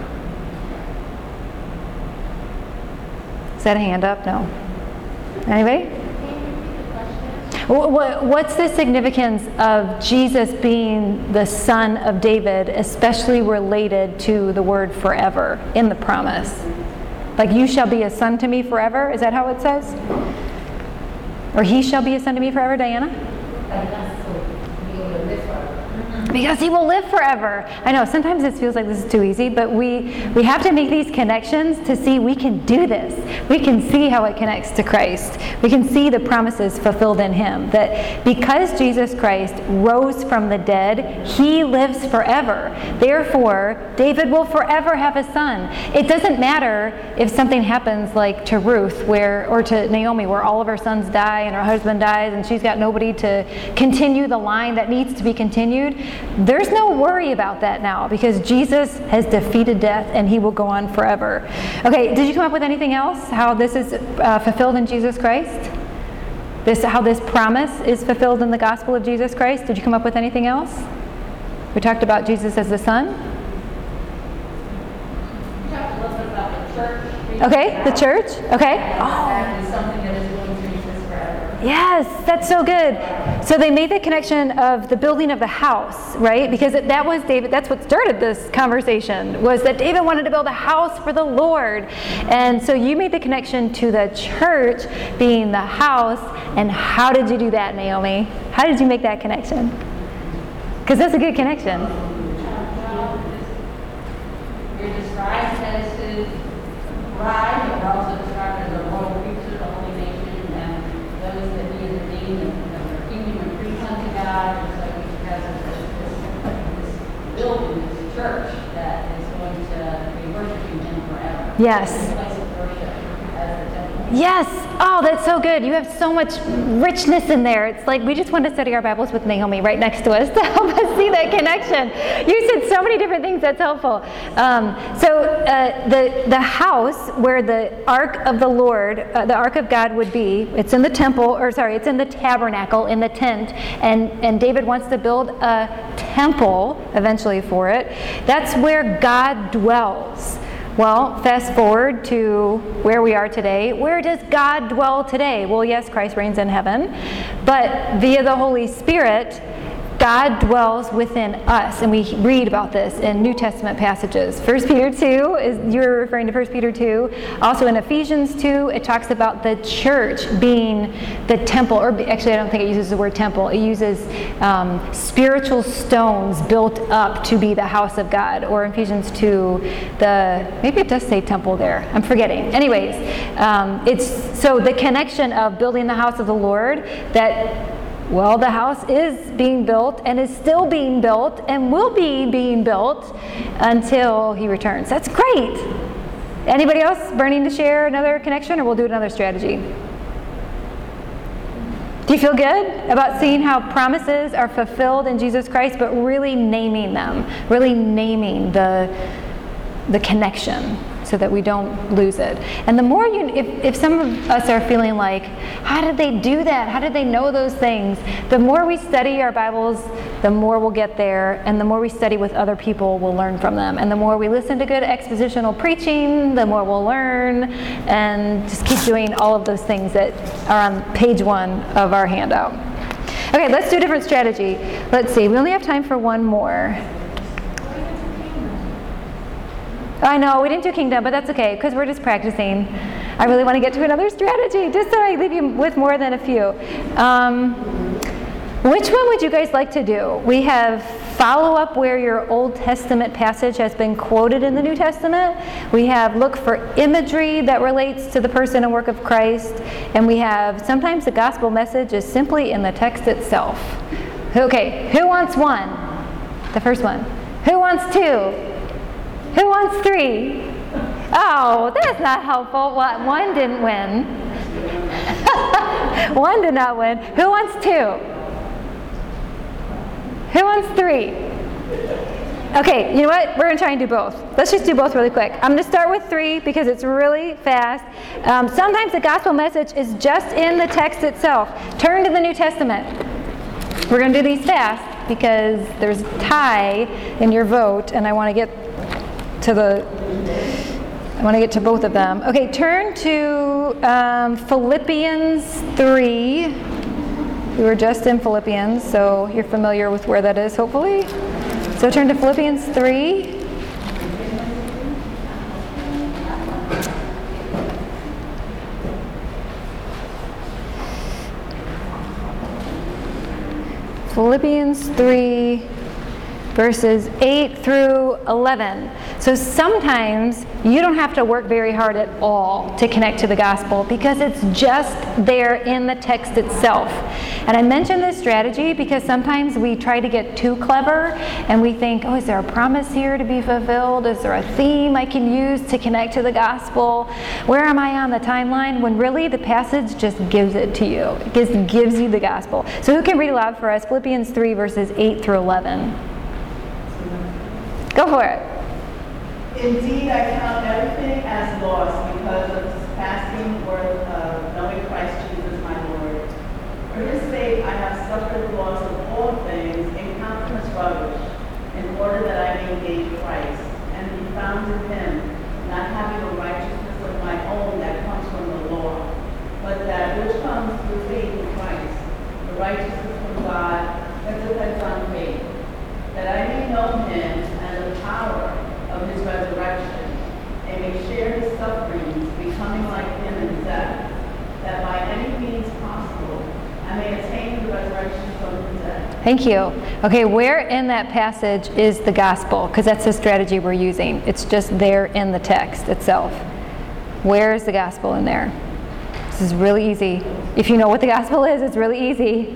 Is that a hand up? No. Anybody? What's the significance of Jesus being the son of David, especially related to the word forever in the promise? Like, you shall be a son to me forever? Is that how it says? Or he shall be a son to me forever, Diana? Because he will live forever. I know, sometimes it feels like this is too easy, but we have to make these connections to see we can do this. We can see how it connects to Christ. We can see the promises fulfilled in him. That because Jesus Christ rose from the dead, he lives forever. Therefore, David will forever have a son. It doesn't matter if something happens like to Ruth or to Naomi, where all of her sons die and her husband dies and she's got nobody to continue the line that needs to be continued. There's no worry about that now because Jesus has defeated death and he will go on forever. Okay, did you come up with anything else? How this is fulfilled in Jesus Christ? How this promise is fulfilled in the gospel of Jesus Christ? Did you come up with anything else? We talked about Jesus as the Son. We talked a little bit about the church. Okay, the church. Okay. That is something that is going to exist forever. Yes, that's so good. So they made the connection of the building of the house, right? Because that was David, that's what started this conversation, was that David wanted to build a house for the Lord. And so you made the connection to the church being the house. And how did you do that, Naomi? How did you make that connection? Because that's a good connection. You're described as his bride, you're also described as a royal priesthood, a holy nation, and those that he has ordained and are keeping and preach unto God. And so he has this building, this church that is going to be worshiping him forever. Yes. It's a place of worship as the temple. Yes. Oh, that's so good. You have so much richness in there. It's like we just want to study our Bibles with Naomi right next to us to help us see that connection. You said so many different things. That's helpful. The house where the Ark of the Lord, the Ark of God would be, it's in the temple, it's in the tabernacle, in the tent, and David wants to build a temple eventually for it. That's where God dwells. Well, fast forward to where we are today. Where does God dwell today? Well, yes, Christ reigns in heaven, but via the Holy Spirit, God dwells within us, and we read about this in New Testament passages. 1 Peter 2, you're referring to 1 Peter 2. Also in Ephesians 2, it talks about the church being the temple, or actually I don't think it uses the word temple. It uses spiritual stones built up to be the house of God. Or in Ephesians 2, maybe it does say temple there. I'm forgetting. Anyways, it's so the connection of building the house of the Lord that, well, the house is being built and is still being built and will be being built until he returns. That's great. Anybody else burning to share another connection, or we'll do another strategy? Do you feel good about seeing how promises are fulfilled in Jesus Christ, but really naming them, really naming the connection, so that we don't lose it? And the more if some of us are feeling like, how did they do that? How did they know those things? The more we study our Bibles, the more we'll get there. And the more we study with other people, we'll learn from them. And the more we listen to good expositional preaching, the more we'll learn. And just keep doing all of those things that are on page 1 of our handout. Okay, let's do a different strategy. Let's see, we only have time for one more. I know, we didn't do kingdom, but that's okay, because we're just practicing. I really want to get to another strategy, just so I leave you with more than a few. Which one would you guys like to do? We have follow up where your Old Testament passage has been quoted in the New Testament. We have look for imagery that relates to the person and work of Christ. And we have sometimes the gospel message is simply in the text itself. Okay, who wants one? The first one. Who wants two? Who wants three? Oh, that's not helpful. Well, one didn't win. One did not win. Who wants two? Who wants three? Okay, you know what? We're going to try and do both. Let's just do both really quick. I'm going to start with three because it's really fast. Sometimes the gospel message is just in the text itself. Turn to the New Testament. We're going to do these fast because there's a tie in your vote, and I want to get to both of them. Okay, turn to Philippians 3. We were just in Philippians, so you're familiar with where that is, hopefully. So turn to Philippians 3. Philippians 3, verses 8 through 11. So sometimes you don't have to work very hard at all to connect to the gospel because it's just there in the text itself. And I mention this strategy because sometimes we try to get too clever and we think, oh, is there a promise here to be fulfilled? Is there a theme I can use to connect to the gospel? Where am I on the timeline? When really the passage just gives it to you. It just gives you the gospel. So who can read aloud for us? Philippians 3, verses 8 through 11. Go for it. Indeed, I count everything as loss because of the surpassing worth of knowing Christ Jesus my Lord. For his sake, I have suffered the loss of all things and count them as rubbish, in order that I may gain Christ and be found in him, not having a righteousness of my own that comes from the law, but that which comes through faith in Christ, the righteousness from God that depends on faith, that I may know him and the power of his resurrection, and may share his sufferings, becoming like him in death, that by any means possible I may attain the resurrection from the dead. Thank you. Okay, where in that passage is the gospel? Because that's the strategy we're using. It's just there in the text itself. Where is the gospel in there? This is really easy. If you know what the gospel is, it's really easy.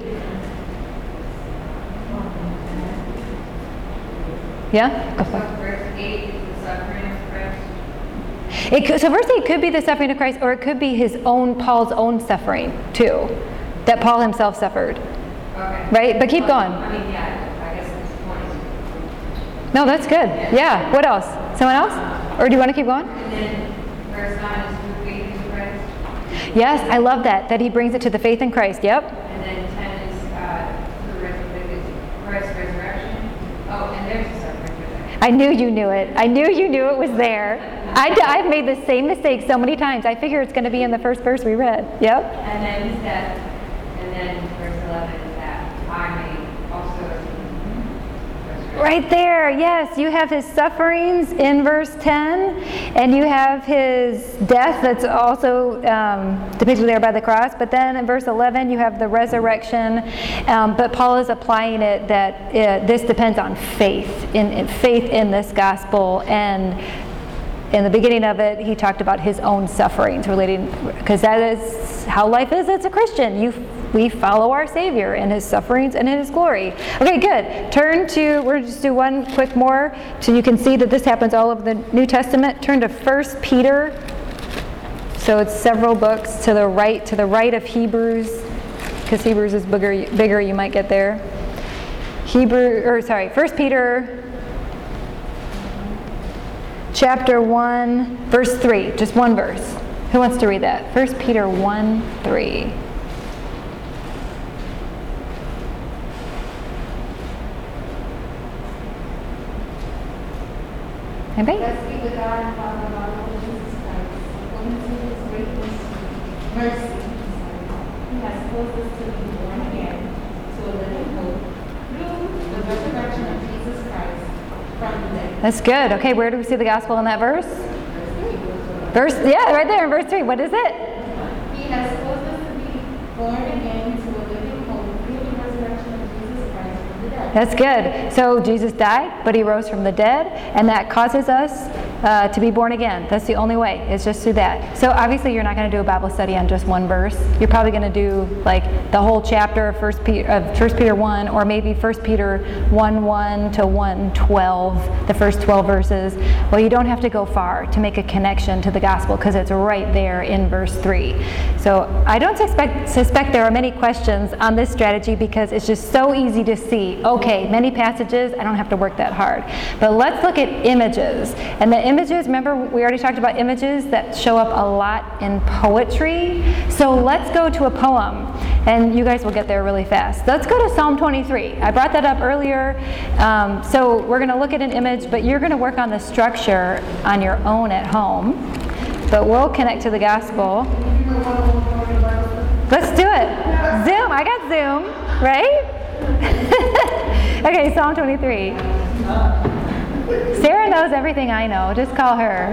Yeah? Go for it. Verse 8 is the suffering of Christ. So verse 8 could be the suffering of Christ, or it could be Paul's own suffering, too, that Paul himself suffered. Okay. Right? But keep going. I mean, yeah, I guess it's 20. No, that's good. Yeah. What else? Someone else? Or do you want to keep going? And then verse 9 is through faith in Christ. Yes, I love that he brings it to the faith in Christ. Yep. And then 10 is through Christ's resurrection. Oh, and there's the suffering of resurrection. I knew you knew it. I knew you knew it was there. I've made the same mistake so many times. I figure it's going to be in the first verse we read. Yep. And then his death. And then verse 11 is that I may also resurrect. Right there, yes. You have his sufferings in verse 10, and you have his death that's also depicted there by the cross. But then in verse 11, you have the resurrection. But Paul is applying it that this depends on faith, in faith in this gospel. And in the beginning of it, he talked about his own sufferings relating, because that is how life is as a Christian. We follow our Savior in his sufferings and in his glory. Okay, good. Turn to, we're going to just do one quick more so you can see that this happens all over the New Testament. Turn to 1 Peter. So it's several books to the right of Hebrews, because Hebrews is bigger, you might get there. 1 Peter chapter 1, verse 3, just one verse. Who wants to read that? 1 Peter 1, 3. Anybody? Blessed be the God and Father of our Lord Jesus Christ, according to his great mercy. He has caused us to be born again to a living hope through the resurrection of Jesus Christ from the dead. That's good. Okay, where do we see the gospel in that verse? Right there in verse 3. What is it? He has caused us to be born again to a living hope through the resurrection of Jesus Christ from the dead. That's good. So Jesus died, but he rose from the dead, and that causes us to be born again. That's the only way. It's just through that. So obviously you're not going to do a Bible study on just one verse. You're probably going to do like the whole chapter of 1 Peter 1, or maybe 1 Peter 1:1 to 1:12, the first 12 verses. Well, you don't have to go far to make a connection to the gospel, because it's right there in verse 3. So I don't suspect there are many questions on this strategy, because it's just so easy to see. Okay, many passages, I don't have to work that hard. But let's look at images. And the images, remember we already talked about images that show up a lot in poetry. So let's go to a poem, and you guys will get there really fast. Let's go to Psalm 23. I brought that up earlier. So we're going to look at an image, but you're going to work on the structure on your own at home. But we'll connect to the gospel. Let's do it. Zoom. I got Zoom, right? Okay, Psalm 23. Sarah knows everything I know. Just call her.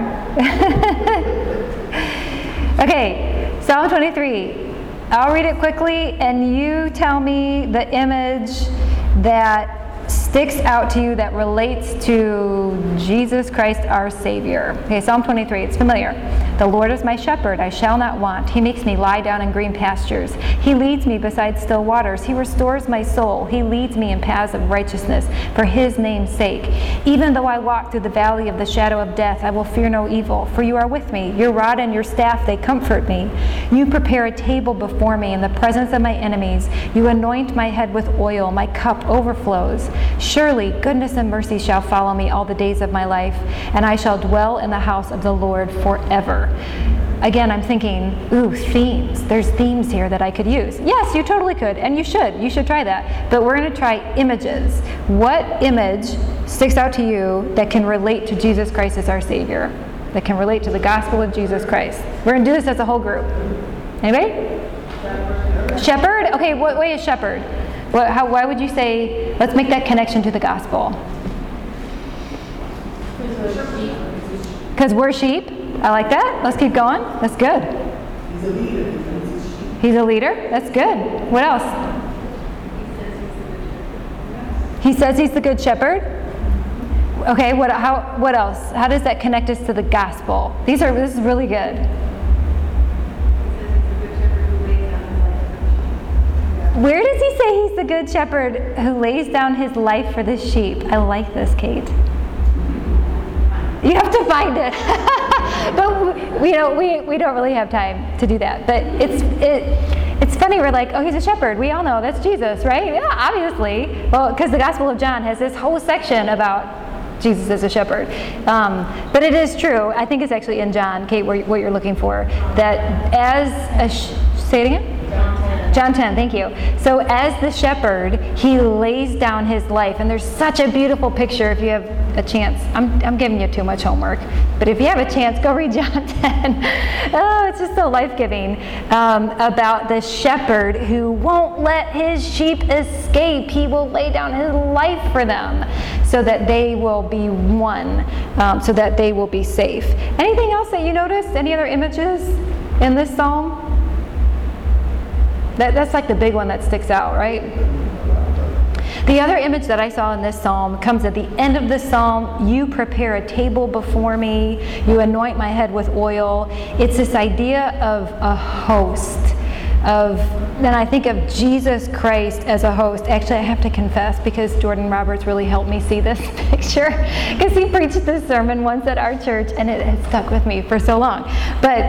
Okay, Psalm 23. I'll read it quickly, and you tell me the image that sticks out to you that relates to Jesus Christ our Savior. Okay, Psalm 23, it's familiar. The Lord is my shepherd, I shall not want. He makes me lie down in green pastures. He leads me beside still waters. He restores my soul. He leads me in paths of righteousness for his name's sake. Even though I walk through the valley of the shadow of death, I will fear no evil, for you are with me. Your rod and your staff, they comfort me. You prepare a table before me in the presence of my enemies. You anoint my head with oil. My cup overflows. Surely goodness and mercy shall follow me all the days of my life, and I shall dwell in the house of the Lord forever. Again, I'm thinking, ooh, themes. There's themes here that I could use. Yes, you totally could, and you should. You should try that. But we're going to try images. What image sticks out to you that can relate to Jesus Christ as our Savior? That can relate to the gospel of Jesus Christ? We're going to do this as a whole group. Anybody? Shepherd? Okay, what way is shepherd? Why would you say, let's make that connection to the gospel? Because we're sheep. I like that. Let's keep going. That's good. He's a leader. He's a leader. That's good. What else? He says he's the good shepherd. Okay, what else? How does that connect us to the gospel? This is really good. Where does he say he's the good shepherd who lays down his life for the sheep? I like this, Kate. You have to find it. But we don't really have time to do that. But it's funny, we're like, oh, he's a shepherd. We all know that's Jesus, right? Yeah, obviously. Well, because the Gospel of John has this whole section about Jesus as a shepherd. But it is true. I think it's actually in John, Kate, what you're looking for. That as say it again? John 10, thank you. So as the shepherd, he lays down his life. And there's such a beautiful picture if you have a chance. I'm giving you too much homework. But if you have a chance, go read John 10. Oh, it's just so life-giving. About the shepherd who won't let his sheep escape. He will lay down his life for them so that they will be one, so that they will be safe. Anything else that you noticed? Any other images in this psalm? That's like the big one that sticks out, right? The other image that I saw in this psalm comes at the end of the psalm. You prepare a table before me. You anoint my head with oil. It's this idea of a host. Then I think of Jesus Christ as a host. Actually, I have to confess, because Jordan Roberts really helped me see this picture, because he preached this sermon once at our church, and it has stuck with me for so long. But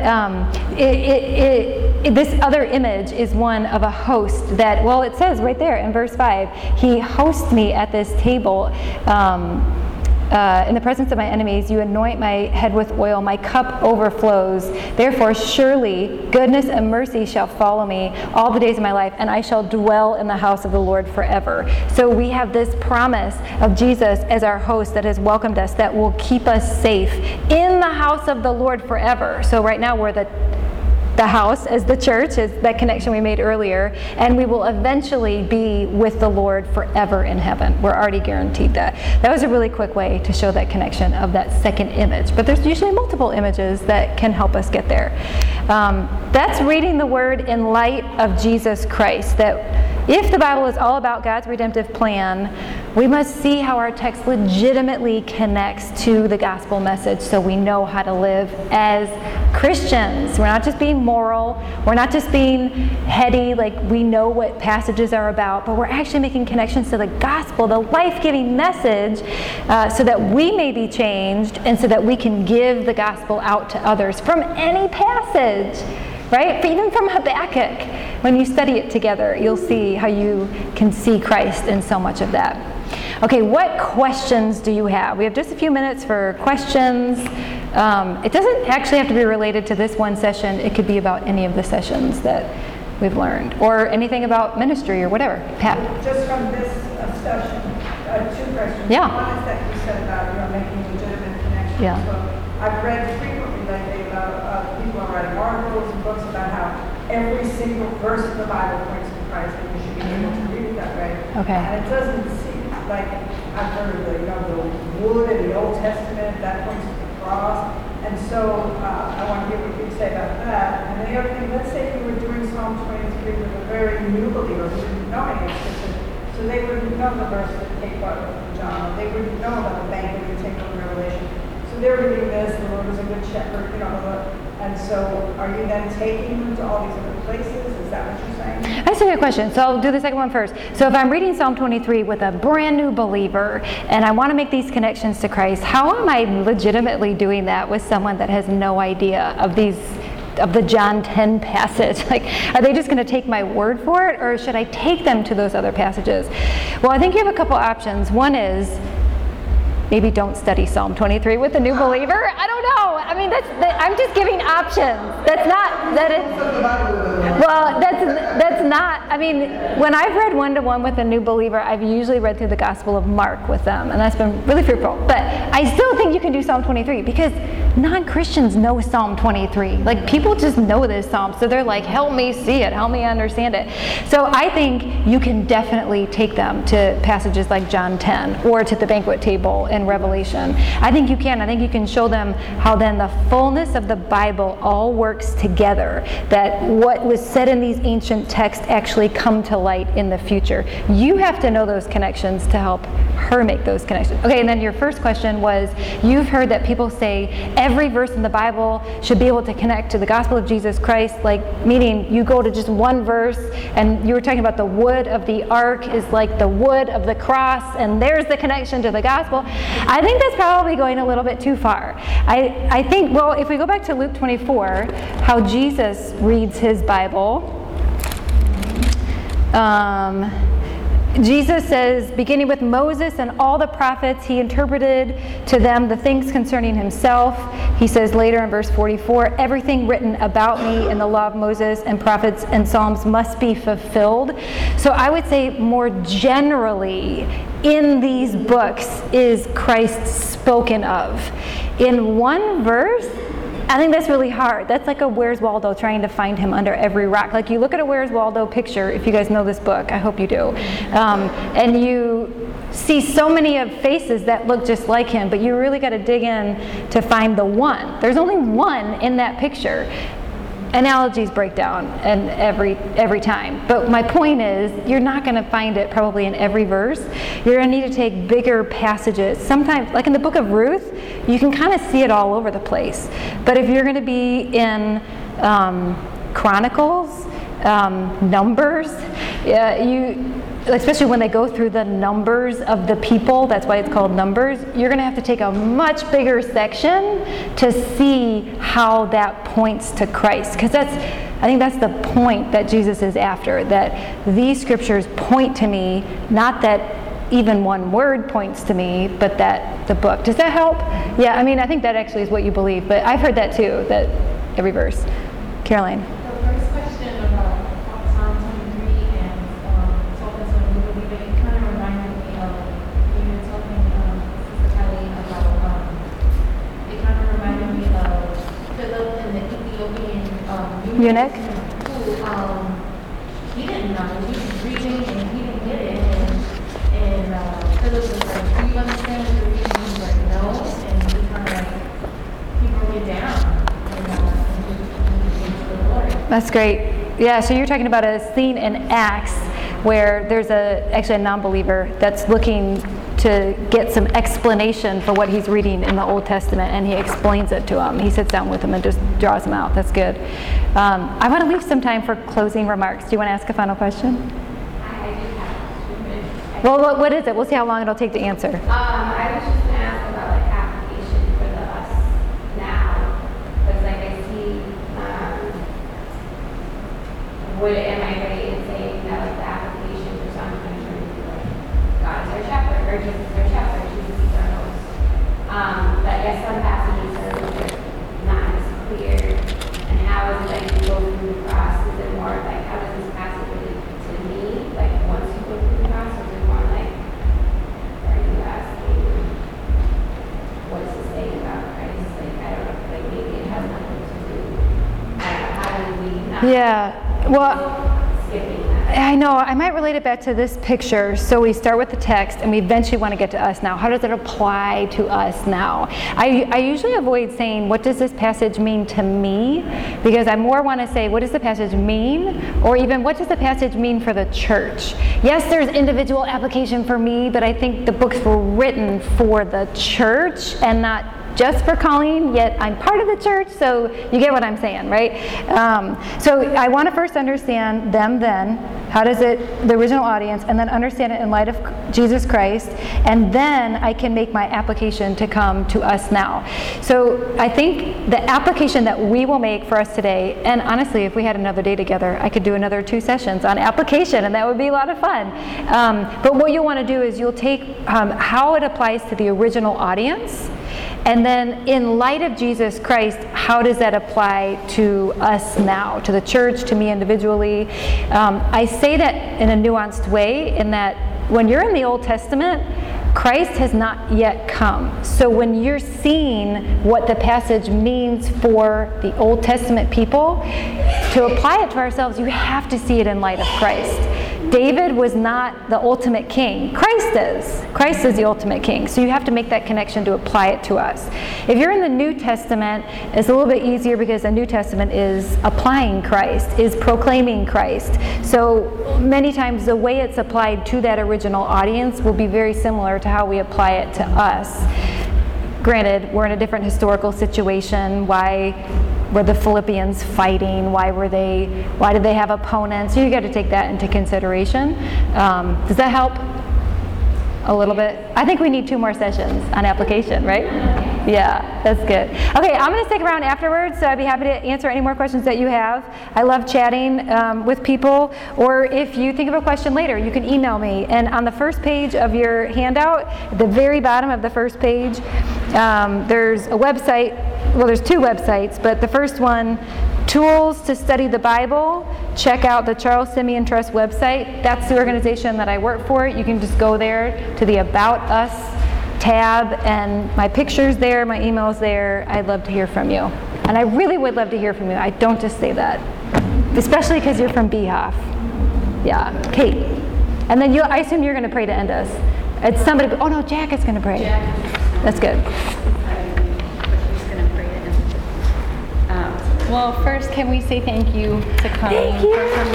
this other image is one of a host that, well, it says right there in verse 5, he hosts me at this table. In the presence of my enemies, you anoint my head with oil, my cup overflows. Therefore, surely goodness and mercy shall follow me all the days of my life, and I shall dwell in the house of the Lord forever. So we have this promise of Jesus as our host that has welcomed us, that will keep us safe in the house of the Lord forever. So right now we're the the house, as the church, as that connection we made earlier, and we will eventually be with the Lord forever in heaven. We're already guaranteed that. That was a really quick way to show that connection of that second image, but there's usually multiple images that can help us get there. That's reading the Word in light of Jesus Christ, that if the Bible is all about God's redemptive plan, we must see how our text legitimately connects to the gospel message so we know how to live as Christians. We're not just being moral, we're not just being heady, like we know what passages are about, but we're actually making connections to the gospel, the life-giving message, so that we may be changed and so that we can give the gospel out to others from any passage. Right? But even from Habakkuk, when you study it together, you'll see how you can see Christ in so much of that. Okay, what questions do you have? We have just a few minutes for questions. It doesn't actually have to be related to this one session. It could be about any of the sessions that we've learned, or anything about ministry or whatever. Pat? Just from this session, 2 questions. Yeah. One is that you said about making legitimate connections. Yeah. So I've read frequently lately about people are writing articles and books about how every single verse of the Bible points to Christ, and you should be able to read it that way. Okay. And it doesn't seem like I've heard of the wood in the Old Testament that points to the cross. And so I want to hear what you say about that. And the other thing, let's say you were doing Psalm 23 with a very new believer who didn't know any of this. So they wouldn't know the verse that take part from John. They wouldn't know about the banquet that take over Revelation. So they're reading this, the Lord is a good shepherd, and so are you then taking them to all these other places? Is that what you're saying? That's a good question. So I'll do the second one first. So if I'm reading Psalm 23 with a brand new believer and I want to make these connections to Christ, how am I legitimately doing that with someone that has no idea of the John 10 passage? Like, are they just going to take my word for it, or should I take them to those other passages? Well, I think you have a couple options. One is maybe don't study Psalm 23 with a new believer. I don't know. I mean, I'm just giving options. That's not. I mean, when I've read one-to-one with a new believer, I've usually read through the Gospel of Mark with them, and that's been really fruitful. But I still think you can do Psalm 23 because non-Christians know Psalm 23. Like, people just know this psalm, so they're like, help me see it, help me understand it. So I think you can definitely take them to passages like John 10 or to the banquet table in Revelation. I think you can. I think you can show them how then the fullness of the Bible all works together, that what was said in these ancient texts actually come to light in the future. You have to know those connections to help her make those connections. Okay, and then your first question was, you've heard that people say every verse in the Bible should be able to connect to the gospel of Jesus Christ, like meaning you go to just one verse and you were talking about the wood of the ark is like the wood of the cross, and there's the connection to the gospel. I think that's probably going a little bit too far. I think, well, if we go back to Luke 24, how Jesus reads his Bible, Jesus says, beginning with Moses and all the prophets, he interpreted to them the things concerning himself. He says later in verse 44, everything written about me in the law of Moses and prophets and Psalms must be fulfilled. So I would say more generally, in these books is Christ spoken of. In one verse, I think that's really hard. That's like a Where's Waldo trying to find him under every rock. Like, you look at a Where's Waldo picture, if you guys know this book, I hope you do, and you see so many of faces that look just like him, but you really got to dig in to find the one. There's only one in that picture. Analogies break down and every time. But my point is, you're not going to find it probably in every verse. You're going to need to take bigger passages. Sometimes, like in the book of Ruth, you can kind of see it all over the place. But if you're going to be in Chronicles, Numbers, especially when they go through the numbers of the people, that's why it's called Numbers, you're going to have to take a much bigger section to see how that points to Christ. Because I think that's the point that Jesus is after, that these scriptures point to me, not that even one word points to me, but that the book. Does that help? Yeah, I mean, I think that actually is what you believe, but I've heard that too, that every verse. Caroline. The first question about Psalm 23 and talking to a new believer, it kind of reminded me of when you were talking, Sister Kelly, about, it kind of reminded me of Philip and the Ethiopian eunuch. eunuch? who, he didn't know, he was reading and he didn't get it, and Philip was like, do you understand what you're reading? He was like, no, and he kind of like, he broke it down, and he came to the Lord. That's great. Yeah, so you're talking about a scene in Acts where there's actually a non-believer that's looking to get some explanation for what he's reading in the Old Testament, and he explains it to him. He sits down with him and just draws him out. That's good. I want to leave some time for closing remarks. Do you want to ask a final question? I do have Well, what is it? We'll see how long it'll take to answer. I was just gonna ask about like application for the us now, because like I see, am I right in saying that like the application for some countries would be like God is our shepherd, or Jesus is our shepherd, Jesus is our host. But I guess some passages are a little bit not as clear. And how is it like you go through the cross? Is it more like how does this passage relate to me? Like once you go through the cross, or is it more like are you asking what does it say about Christ? Like I don't know, like maybe it has nothing to do. I don't know, how do we not Yeah. Well, skipping that? I know. I might relate it back to this picture. So we start with the text, and we eventually want to get to us now. How does it apply to us now? I usually avoid saying, what does this passage mean to me? Because I more want to say, what does the passage mean? Or even, what does the passage mean for the church? Yes, there's individual application for me, but I think the books were written for the church and not just for Colleen, yet I'm part of the church, so you get what I'm saying, right? So I want to first understand them then, how does it, the original audience, and then understand it in light of Jesus Christ, and then I can make my application to come to us now. So I think the application that we will make for us today, and honestly, if we had another day together, I could do another 2 sessions on application, and that would be a lot of fun. But what you'll want to do is you'll take how it applies to the original audience, and then in light of Jesus Christ, how does that apply to us now, to the church, to me individually? I say that in a nuanced way, in that when you're in the Old Testament, Christ has not yet come. So when you're seeing what the passage means for the Old Testament people, to apply it to ourselves, you have to see it in light of Christ. David was not the ultimate king. Christ is. Christ is the ultimate king. So you have to make that connection to apply it to us. If you're in the New Testament, it's a little bit easier because the New Testament is applying Christ, is proclaiming Christ. So many times the way it's applied to that original audience will be very similar to how we apply it to us. Granted, we're in a different historical situation. Why were the Philippians fighting? Why did they have opponents? You got to take that into consideration. Does that help a little bit? I think we need 2 more sessions on application, right? Yeah, that's good. Okay, I'm going to stick around afterwards, so I'd be happy to answer any more questions that you have. I love chatting with people, or if you think of a question later, you can email me. And on the first page of your handout, at the very bottom of the first page, there's a website. Well, there's 2 websites, but the first one, Tools to Study the Bible. Check out the Charles Simeon Trust website. That's the organization that I work for. You can just go there to the About Us tab, and my picture's there, my email's there. I'd love to hear from you. And I really would love to hear from you. I don't just say that, especially because you're from Beehoff. Yeah, Kate. And then I assume you're going to pray to end us. It's somebody, oh no, Jack is going to pray. That's good. Well, first, can we say thank you to Colleen for coming?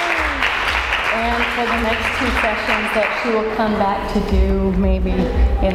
And for the next 2 sessions that she will come back to do maybe in